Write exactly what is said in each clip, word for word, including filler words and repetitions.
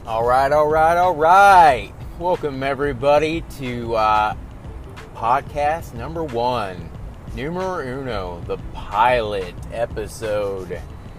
All right, all right, all right. Welcome, everybody, to uh, podcast number one, numero uno, the pilot episode.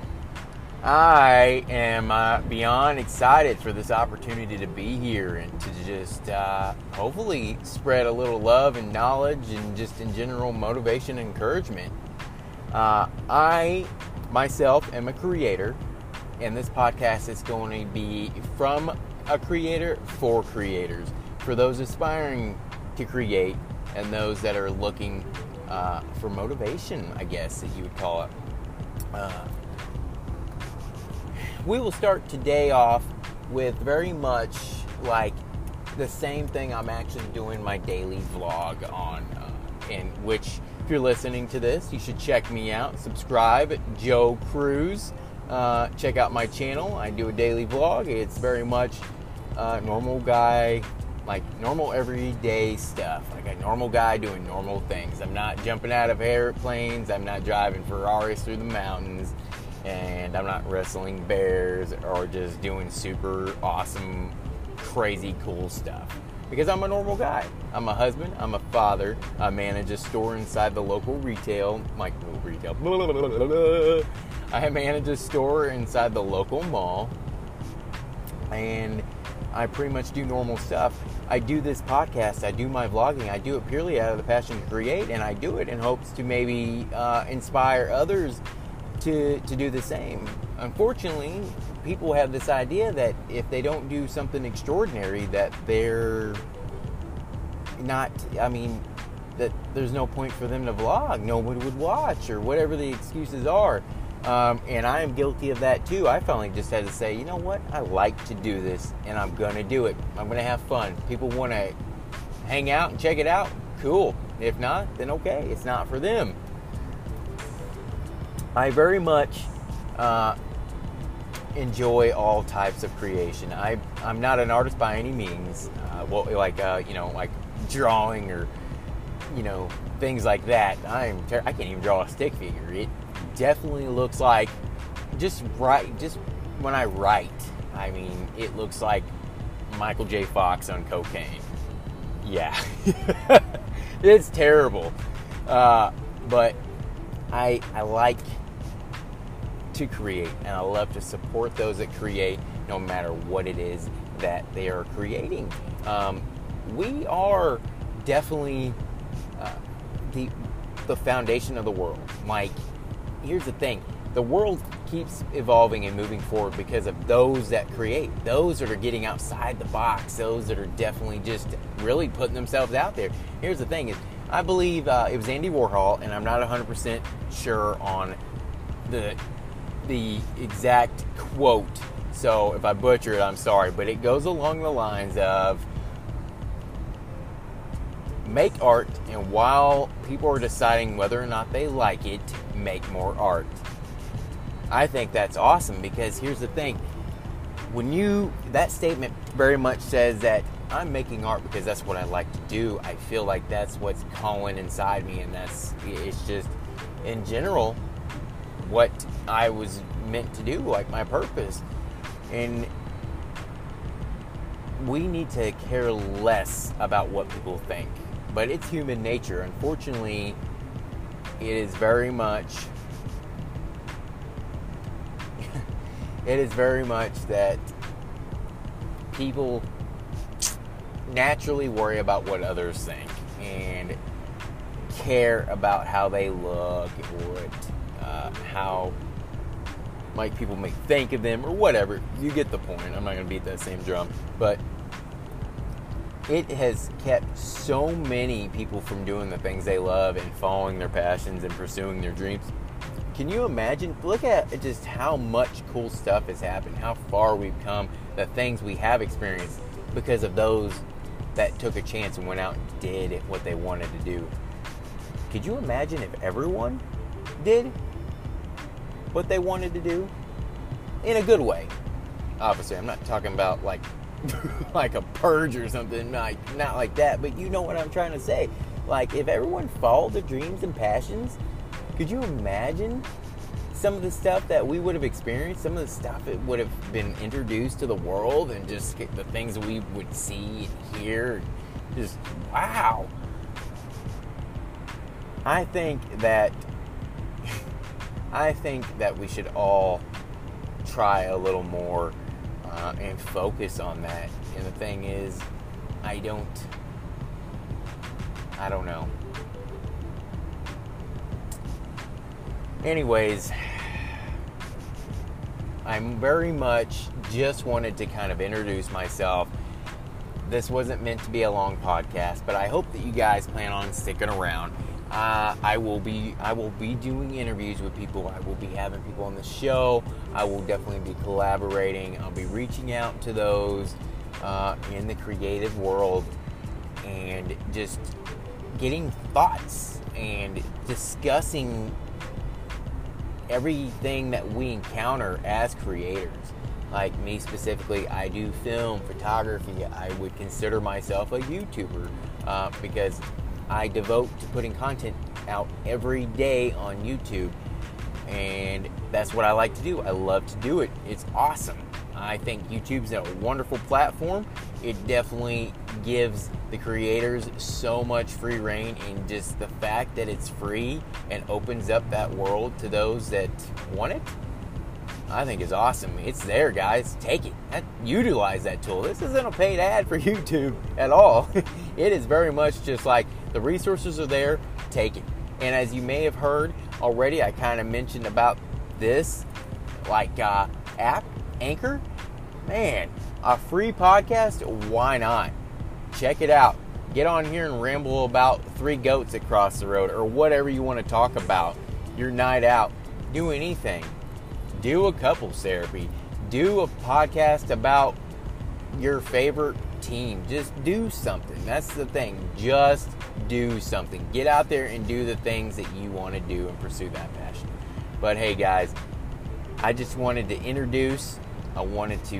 I am uh, beyond excited for this opportunity to be here and to just uh, hopefully spread a little love and knowledge and just in general motivation and encouragement. Uh, I, myself, am a creator, and this podcast is going to be from a creator for creators, for those aspiring to create and those that are looking uh, for motivation, I guess, that you would call it. Uh, we will start today off with very much like the same thing I'm actually doing my daily vlog on, uh, in which, if you're listening to this, you should check me out, subscribe, Joe Cruz. Uh, check out my channel. I do a daily vlog. It's very much uh, normal guy, like normal everyday stuff. Like a normal guy doing normal things. I'm not jumping out of airplanes. I'm not driving Ferraris through the mountains. And I'm not wrestling bears or just doing super awesome, crazy cool stuff. Because I'm a normal guy. I'm a husband. I'm a father. I manage a store inside the local retail, like retail. Blah, blah, blah, blah, blah. I manage a store inside the local mall, and I pretty much do normal stuff. I do this podcast, I do my vlogging, I do it purely out of the passion to create, and I do it in hopes to maybe uh, inspire others to, to do the same. Unfortunately, people have this idea that if they don't do something extraordinary, that they're not, I mean, that there's no point for them to vlog, nobody would watch, or whatever the excuses are. Um, and I am guilty of that too. I finally just had to say, you know what? I like to do this, and I'm going to do it. I'm going to have fun. People want to hang out and check it out. Cool. If not, then okay. It's not for them. I very much uh, enjoy all types of creation. I, I'm not an artist by any means. Uh, well, like, uh, you know, like drawing or, you know, things like that. I'm ter- I can't even draw a stick figure. It definitely looks like just right just when I write, I mean, it looks like Michael J. Fox on cocaine. Yeah. It's terrible. Uh, but I I like to create, and I love to support those that create no matter what it is that they are creating. Um, we are definitely uh, the the foundation of the world. Like, here's the thing. The world keeps evolving and moving forward because of those that create. Those that are getting outside the box. Those that are definitely just really putting themselves out there. Here's the thing. is, I believe uh, it was Andy Warhol, and I'm not one hundred percent sure on the the exact quote. So if I butcher it, I'm sorry. But it goes along the lines of, make art, and while people are deciding whether or not they like it, make more art. I think that's awesome, because here's the thing. When you, that statement very much says that I'm making art because that's what I like to do. I feel like that's what's calling inside me, and that's, it's just, in general, what I was meant to do, like my purpose. And we need to care less about what people think. But it's human nature. Unfortunately, it is very much, it is very much that people naturally worry about what others think and care about how they look, or uh, how like people may think of them, or whatever. You get the point. I'm not going to beat that same drum. But it has kept so many people from doing the things they love and following their passions and pursuing their dreams. Can you imagine? Look at just how much cool stuff has happened, how far we've come, the things we have experienced because of those that took a chance and went out and did what they wanted to do. Could you imagine if everyone did what they wanted to do? In a good way. Obviously, I'm not talking about like like a purge or something, like not like that, but you know what I'm trying to say. Like, if everyone followed their dreams and passions, could you imagine some of the stuff that we would have experienced, some of the stuff that would have been introduced to the world, and just the things that we would see and hear, just wow. I think that I think that we should all try a little more uh, and focus on that. And the thing is, I don't, I don't know. Anyways, I'm very much just wanted to kind of introduce myself. This wasn't meant to be a long podcast, but I hope that you guys plan on sticking around. Uh, I will be I will be doing interviews with people. I will be having people on the show. I will definitely be collaborating. I'll be reaching out to those uh, in the creative world and just getting thoughts and discussing everything that we encounter as creators. Like me specifically, I do film, photography. I would consider myself a YouTuber uh, because I devote to putting content out every day on YouTube, and that's what I like to do. I love to do it. It's awesome. I think YouTube's a wonderful platform. It definitely gives the creators so much free reign, and just the fact that it's free and opens up that world to those that want it, I think is awesome. It's there, guys. Take it. Utilize that tool. This isn't a paid ad for YouTube at all. It is very much just like the resources are there. Take it. And as you may have heard already, I kind of mentioned about this like uh, app, Anchor. Man, a free podcast. Why not? Check it out. Get on here and ramble about three goats across the road, or whatever you want to talk about. Your night out. Do anything. Do a couples therapy. Do a podcast about your favorite team. Just do something. That's the thing. Just do something. Get out there and do the things that you want to do and pursue that passion. But hey, guys, I just wanted to introduce. I wanted to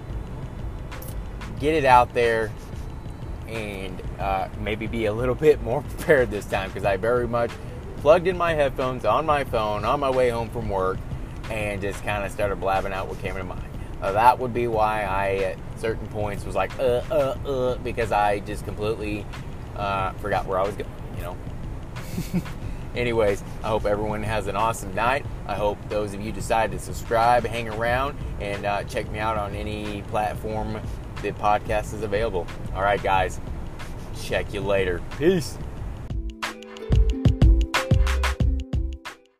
get it out there and uh, maybe be a little bit more prepared this time, because I very much plugged in my headphones on my phone on my way home from work and just kind of started blabbing out what came to mind. Uh, that would be why I, at certain points, was like, uh, uh, uh, because I just completely uh, forgot where I was going, you know. Anyways, I hope everyone has an awesome night. I hope those of you decide to subscribe, hang around, and uh, check me out on any platform that podcast is available. All right, guys. Check you later. Peace.